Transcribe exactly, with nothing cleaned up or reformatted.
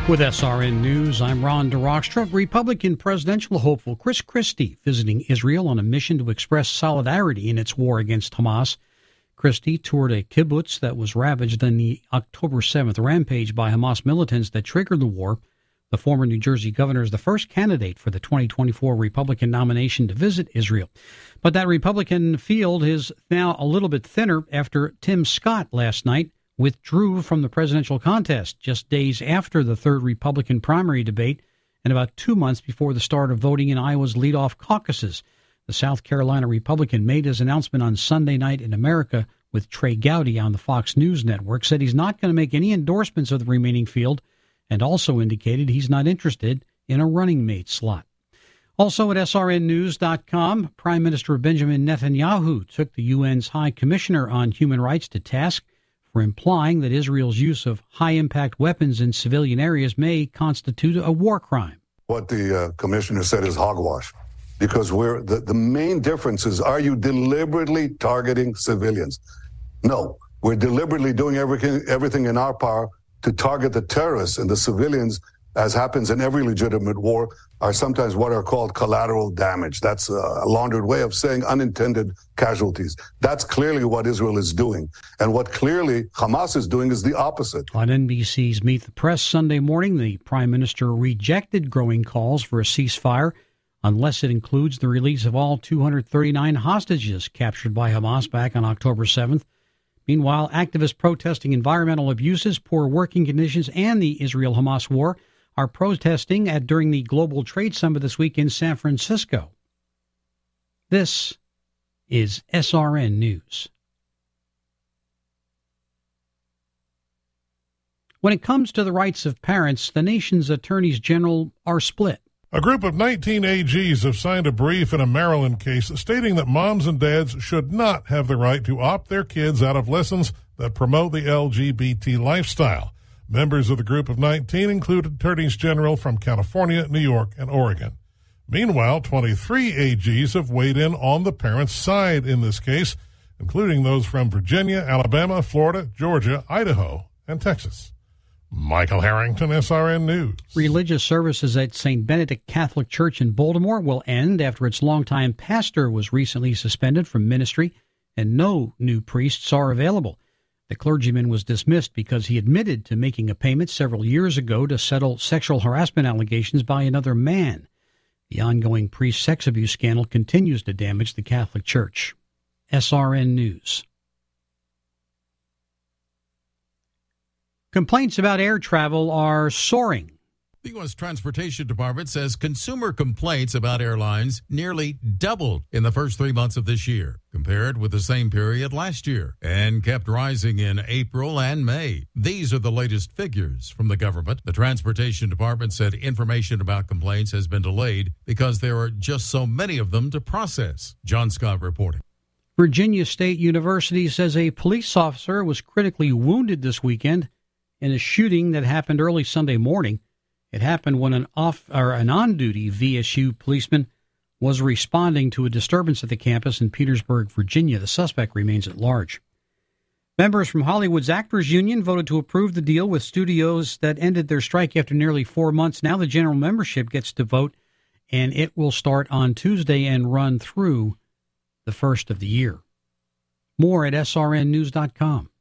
With S R N News, I'm Ron DeRockstra. Republican presidential hopeful Chris Christie visiting Israel on a mission to express solidarity in its war against Hamas. Christie toured a kibbutz that was ravaged in the October seventh rampage by Hamas militants that triggered the war. The former New Jersey governor is the first candidate for the twenty twenty-four Republican nomination to visit Israel. But that Republican field is now a little bit thinner after Tim Scott last night withdrew from the presidential contest just days after the third Republican primary debate and about two months before the start of voting in Iowa's leadoff caucuses. The South Carolina Republican made his announcement on Sunday night in America with Trey Gowdy on the Fox News network, said he's not going to make any endorsements of the remaining field, and also indicated he's not interested in a running mate slot. Also at S R N news dot com, Prime Minister Benjamin Netanyahu took the U N's High Commissioner on Human Rights to task for implying that Israel's use of high-impact weapons in civilian areas may constitute a war crime. What the uh, commissioner said is hogwash, because we're the, the main difference is, are you deliberately targeting civilians? No, we're deliberately doing everything, everything in our power to target the terrorists, and the civilians, as happens in every legitimate war, are sometimes what are called collateral damage. That's a laundered way of saying unintended casualties. That's clearly what Israel is doing. And what clearly Hamas is doing is the opposite. On N B C's Meet the Press Sunday morning, the Prime Minister rejected growing calls for a ceasefire unless it includes the release of all two hundred thirty-nine hostages captured by Hamas back on October seventh. Meanwhile, activists protesting environmental abuses, poor working conditions, and the Israel-Hamas war are protesting at during the Global Trade Summit this week in San Francisco. This is S R N News. When it comes to the rights of parents, the nation's attorneys general are split. A group of nineteen A Gs have signed a brief in a Maryland case stating that moms and dads should not have the right to opt their kids out of lessons that promote the L G B T lifestyle. Members of the group of nineteen include attorneys general from California, New York, and Oregon. Meanwhile, twenty-three A Gs have weighed in on the parents' side in this case, including those from Virginia, Alabama, Florida, Georgia, Idaho, and Texas. Michael Harrington, S R N News. Religious services at Saint Benedict Catholic Church in Baltimore will end after its longtime pastor was recently suspended from ministry and no new priests are available. The clergyman was dismissed because he admitted to making a payment several years ago to settle sexual harassment allegations by another man. The ongoing priest sex abuse scandal continues to damage the Catholic Church. S R N News. Complaints about air travel are soaring. The U S Transportation Department says consumer complaints about airlines nearly doubled in the first three months of this year, compared with the same period last year, and kept rising in April and May. These are the latest figures from the government. The Transportation Department said information about complaints has been delayed because there are just so many of them to process. John Scott reporting. Virginia State University says a police officer was critically wounded this weekend in a shooting that happened early Sunday morning. It happened when an off or an on-duty V S U policeman was responding to a disturbance at the campus in Petersburg, Virginia. The suspect remains at large. Members from Hollywood's Actors Union voted to approve the deal with studios that ended their strike after nearly four months. Now the general membership gets to vote, and it will start on Tuesday and run through the first of the year. More at S R N news dot com.